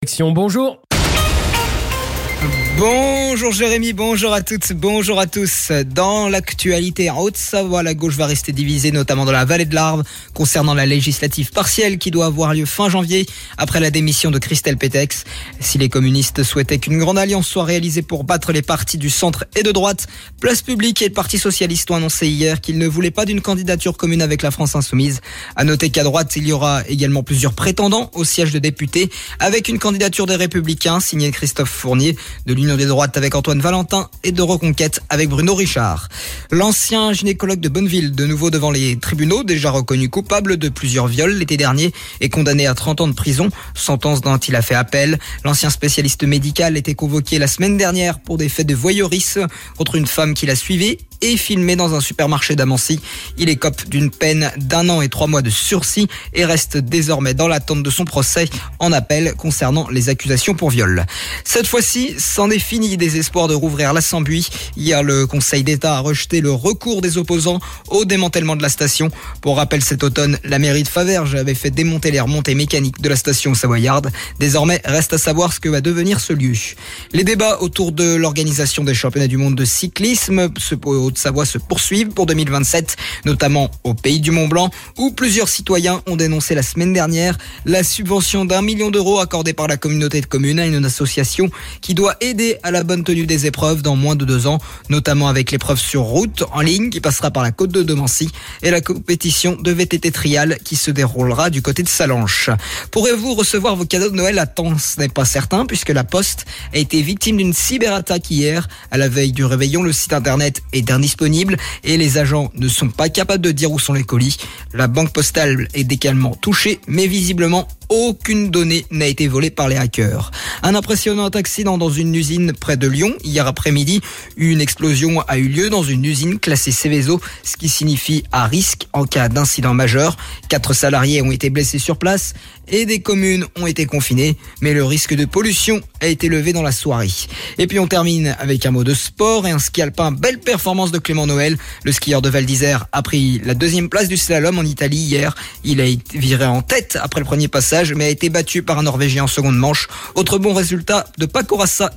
Bonjour. Bonjour Jérémy, bonjour à toutes, bonjour à tous. Dans l'actualité en Haute-Savoie, la gauche va rester divisée, notamment dans la vallée de l'Arve, concernant la législative partielle qui doit avoir lieu fin janvier, après la démission de Christelle Pétex. Si les communistes souhaitaient qu'une grande alliance soit réalisée pour battre les partis du centre et de droite, Place Publique et le Parti Socialiste ont annoncé hier qu'ils ne voulaient pas d'une candidature commune avec la France Insoumise. À noter qu'à droite, il y aura également plusieurs prétendants au siège de député, avec une candidature des Républicains, signée Christophe Fournier, de l'Union des droites avec Antoine Valentin et de Reconquête avec Bruno Richard. L'ancien gynécologue de Bonneville, de nouveau devant les tribunaux, déjà reconnu coupable de plusieurs viols l'été dernier et condamné à 30 ans de prison, sentence dont il a fait appel. L'ancien spécialiste médical était convoqué la semaine dernière pour des faits de voyeurisme contre une femme qu'il a suivie et filmé dans un supermarché d'Amancy. Il écope d'une peine d'1 an et 3 mois de sursis et reste désormais dans l'attente de son procès en appel concernant les accusations pour viol. Cette fois-ci, c'en est fini des espoirs de rouvrir la Sambuie. Hier, le Conseil d'État a rejeté le recours des opposants au démantèlement de la station. Pour rappel, cet automne, la mairie de Faverges avait fait démonter les remontées mécaniques de la station savoyarde. Désormais, reste à savoir ce que va devenir ce lieu. Les débats autour de l'organisation des championnats du monde de cyclisme Haute-Savoie se poursuivent pour 2027, notamment au Pays du Mont-Blanc, où plusieurs citoyens ont dénoncé la semaine dernière la subvention d'1 million d'euros accordée par la communauté de communes à une association qui doit aider à la bonne tenue des épreuves dans moins de 2 ans, notamment avec l'épreuve sur route en ligne qui passera par la côte de Domancy et la compétition de VTT trial qui se déroulera du côté de Salanches. Pourrez-vous recevoir vos cadeaux de Noël à temps? Ce n'est pas certain puisque la Poste a été victime d'une cyberattaque hier. À la veille du réveillon, le site internet est indisponible et les agents ne sont pas capables de dire où sont les colis. La banque postale est également touchée, mais visiblement aucune donnée n'a été volée par les hackers. Un impressionnant accident dans une usine près de Lyon. Hier après-midi, une explosion a eu lieu dans une usine classée Seveso, ce qui signifie à risque en cas d'incident majeur. 4 salariés ont été blessés sur place et des communes ont été confinées, mais le risque de pollution a été levé dans la soirée. Et puis on termine avec un mot de sport et un ski alpin. Belle performance de Clément Noël. Le skieur de Val d'Isère a pris la 2e place du slalom en Italie hier. Il a été viré en tête après le premier passage, mais a été battu par un Norvégien en seconde manche. Autre bon résultat de Paco Rassa